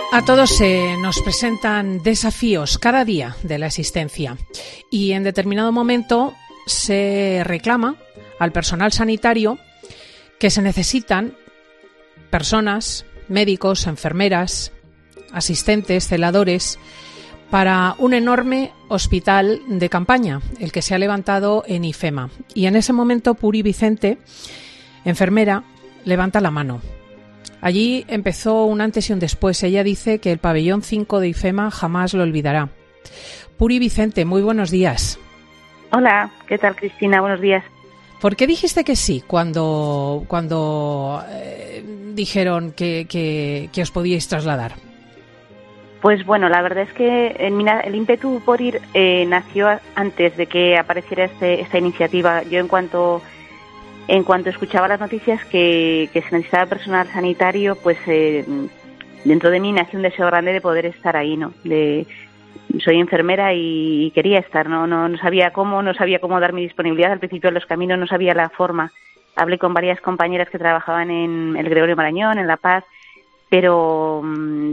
A todos se nos presentan desafíos cada día de la existencia y en determinado momento se reclama al personal sanitario que se necesitan personas, médicos, enfermeras, asistentes, celadores para un enorme hospital de campaña, el que se ha levantado en IFEMA. Y en ese momento Puri Vicente, enfermera, levanta la mano. Allí empezó un antes y un después. Ella dice que el pabellón 5 de IFEMA jamás lo olvidará. Puri Vicente, muy buenos días. Hola, ¿qué tal, Cristina? Buenos días. ¿Por qué dijiste que sí cuando dijeron que os podíais trasladar? Pues bueno, la verdad es que el ímpetu por ir nació antes de que apareciera esta iniciativa. Yo en cuanto escuchaba las noticias que se necesitaba personal sanitario, pues dentro de mí nació un deseo grande de poder estar ahí, ¿no? Soy enfermera y quería estar, no sabía cómo dar mi disponibilidad. Al principio de los caminos no sabía la forma. Hablé con varias compañeras que trabajaban en el Gregorio Marañón, en La Paz, pero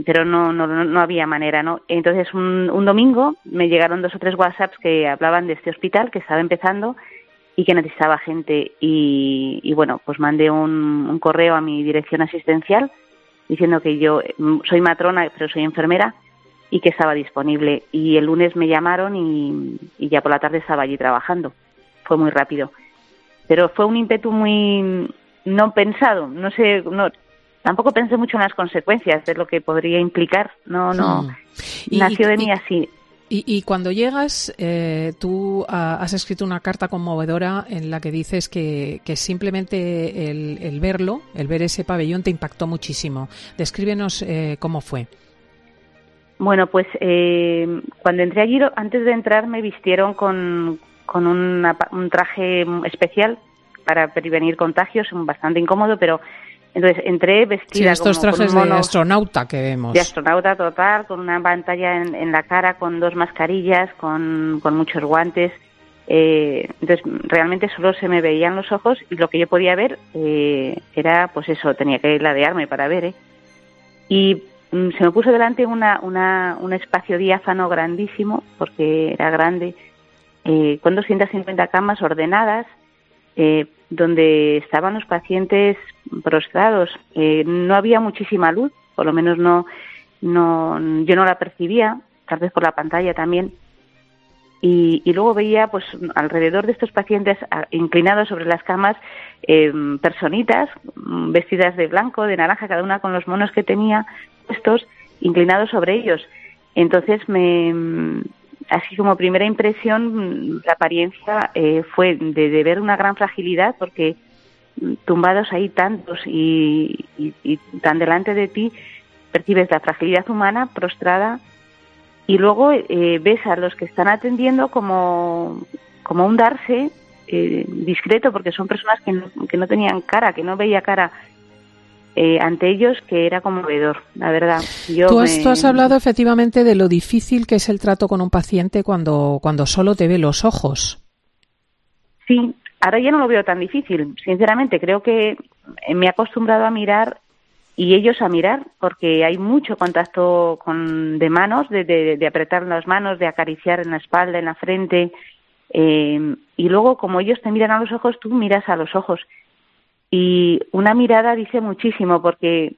no había manera, ¿no? Entonces un domingo me llegaron 2 o 3 WhatsApps que hablaban de este hospital que estaba empezando y que necesitaba gente y bueno, pues mandé un correo a mi dirección asistencial diciendo que yo soy matrona pero soy enfermera y que estaba disponible, y el lunes me llamaron y ya por la tarde estaba allí trabajando. Fue muy rápido, pero fue un ímpetu muy no pensado, tampoco pensé mucho en las consecuencias de lo que podría implicar, nació de mí así. Y cuando llegas, tú has escrito una carta conmovedora en la que dices que simplemente el ver ese pabellón te impactó muchísimo. Descríbenos cómo fue. Bueno, pues cuando entré allí, antes de entrar me vistieron con un traje especial para prevenir contagios, bastante incómodo, pero entonces entré vestida sí, estos como trajes con un mono, de astronauta que vemos. De astronauta total, con una pantalla en la cara, con 2 mascarillas, con muchos guantes. Entonces realmente solo se me veían los ojos y lo que yo podía ver era, pues eso, tenía que ladearme para ver. Y se me puso delante un espacio diáfano grandísimo, porque era grande, con 250 camas ordenadas, donde estaban los pacientes prostrados. No había muchísima luz, por lo menos yo no la percibía, tal vez por la pantalla también. Y luego veía, pues, alrededor de estos pacientes inclinados sobre las camas, personitas vestidas de blanco, de naranja, cada una con los monos que tenía puestos, inclinados sobre ellos. Entonces, así como primera impresión, la apariencia fue de ver una gran fragilidad, porque tumbados ahí tantos y tan delante de ti, percibes la fragilidad humana prostrada. Y luego ves a los que están atendiendo como un darse discreto, porque son personas que no tenían cara, que no veía cara ante ellos, que era conmovedor, la verdad. Tú has hablado efectivamente de lo difícil que es el trato con un paciente cuando solo te ve los ojos. Sí, ahora ya no lo veo tan difícil, sinceramente. Creo que me he acostumbrado a mirar y ellos a mirar, porque hay mucho contacto de manos, de apretar las manos, de acariciar en la espalda, en la frente, y luego como ellos te miran a los ojos, tú miras a los ojos. Y una mirada dice muchísimo, porque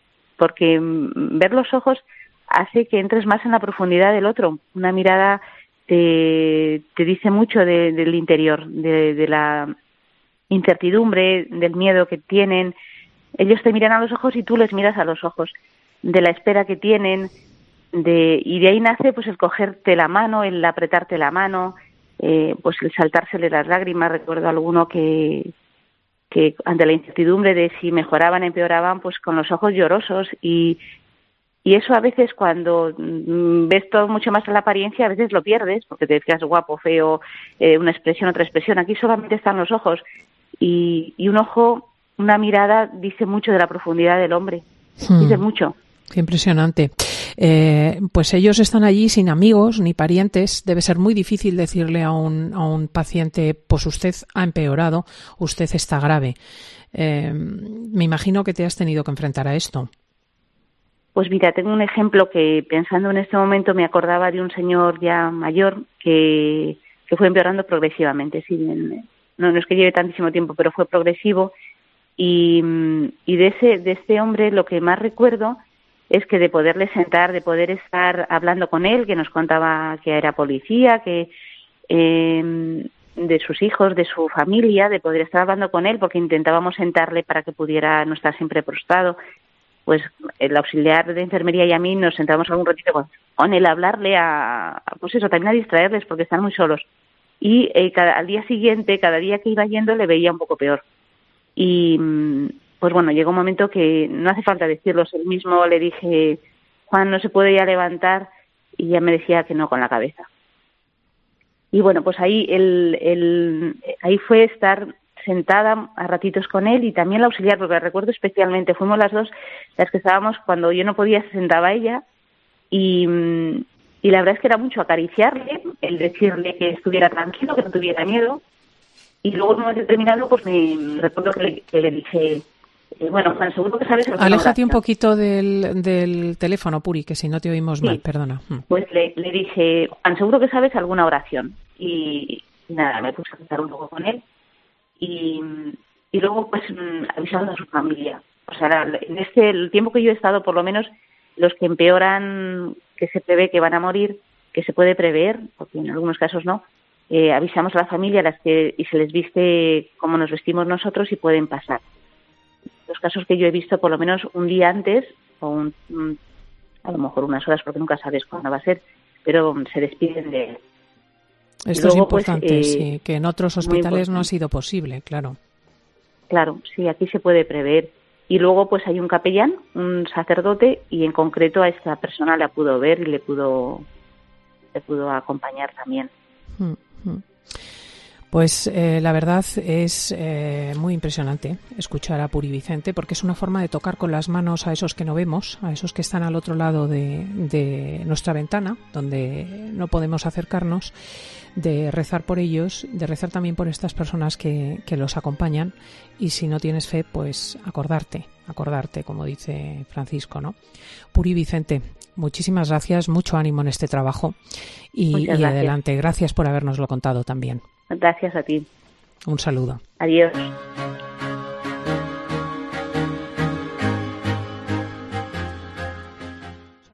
ver los ojos hace que entres más en la profundidad del otro. Una mirada te dice mucho del interior, de la incertidumbre, del miedo que tienen. Ellos te miran a los ojos y tú les miras a los ojos, de la espera que tienen, y de ahí nace pues el cogerte la mano, el apretarte la mano, pues el saltársele las lágrimas. Recuerdo a alguno que ante la incertidumbre de si mejoraban, empeoraban, pues con los ojos llorosos, y eso a veces cuando ves todo mucho más en la apariencia, a veces lo pierdes, porque te fijas guapo, feo, una expresión, otra expresión. Aquí solamente están los ojos, y un ojo, una mirada dice mucho de la profundidad del hombre, dice mucho. Qué impresionante. Pues ellos están allí sin amigos ni parientes. Debe ser muy difícil decirle a un paciente, pues usted ha empeorado, usted está grave. Me imagino que te has tenido que enfrentar a esto. Pues mira, tengo un ejemplo que pensando en este momento me acordaba de un señor ya mayor que fue empeorando progresivamente. Sí, no es que lleve tantísimo tiempo, pero fue progresivo. Y de este hombre lo que más recuerdo es que de poderle sentar, de poder estar hablando con él, que nos contaba que era policía, que de sus hijos, de su familia, de poder estar hablando con él, porque intentábamos sentarle para que pudiera no estar siempre prostrado. Pues el auxiliar de enfermería y a mí nos sentábamos algún ratito con él a hablarle, pues eso, también a distraerles porque están muy solos. Y al día siguiente, cada día que iba yendo, le veía un poco peor. Y pues bueno, llegó un momento que no hace falta decirlo, él mismo le dije, Juan, no se puede ya levantar, y ya me decía que no con la cabeza. Y bueno, pues ahí ahí fue estar sentada a ratitos con él y también la auxiliar, porque recuerdo especialmente, fuimos las dos las que estábamos, cuando yo no podía se sentaba ella y la verdad es que era mucho acariciarle, el decirle que estuviera tranquilo, que no tuviera miedo, y luego en un momento determinado pues me recuerdo que le dije, bueno, Juan, seguro que sabes... Aléjate un poquito del teléfono, Puri, que si no te oímos mal, perdona. Pues le dije, Juan, seguro que sabes alguna oración, y nada, me puse a estar un poco con él. Y luego pues avisando a su familia. O sea, en el tiempo que yo he estado, por lo menos los que empeoran, que se prevé que van a morir, que se puede prever, porque en algunos casos no, avisamos a la familia y se les viste como nos vestimos nosotros y pueden pasar. Los casos que yo he visto, por lo menos un día antes, o a lo mejor unas horas, porque nunca sabes cuándo va a ser, pero se despiden de él. Esto luego, es importante, pues, sí, que en otros hospitales no ha sido posible, claro. Claro, sí, aquí se puede prever. Y luego pues hay un capellán, un sacerdote, y en concreto a esta persona la pudo ver y le pudo acompañar también. Pues la verdad es muy impresionante escuchar a Puri Vicente, porque es una forma de tocar con las manos a esos que no vemos, a esos que están al otro lado de nuestra ventana, donde no podemos acercarnos, de rezar por ellos, de rezar también por estas personas que los acompañan, y si no tienes fe, pues acordarte, como dice Francisco, ¿no? Puri Vicente, muchísimas gracias, mucho ánimo en este trabajo y adelante. Gracias por habérnoslo contado también. Gracias a ti. Un saludo. Adiós.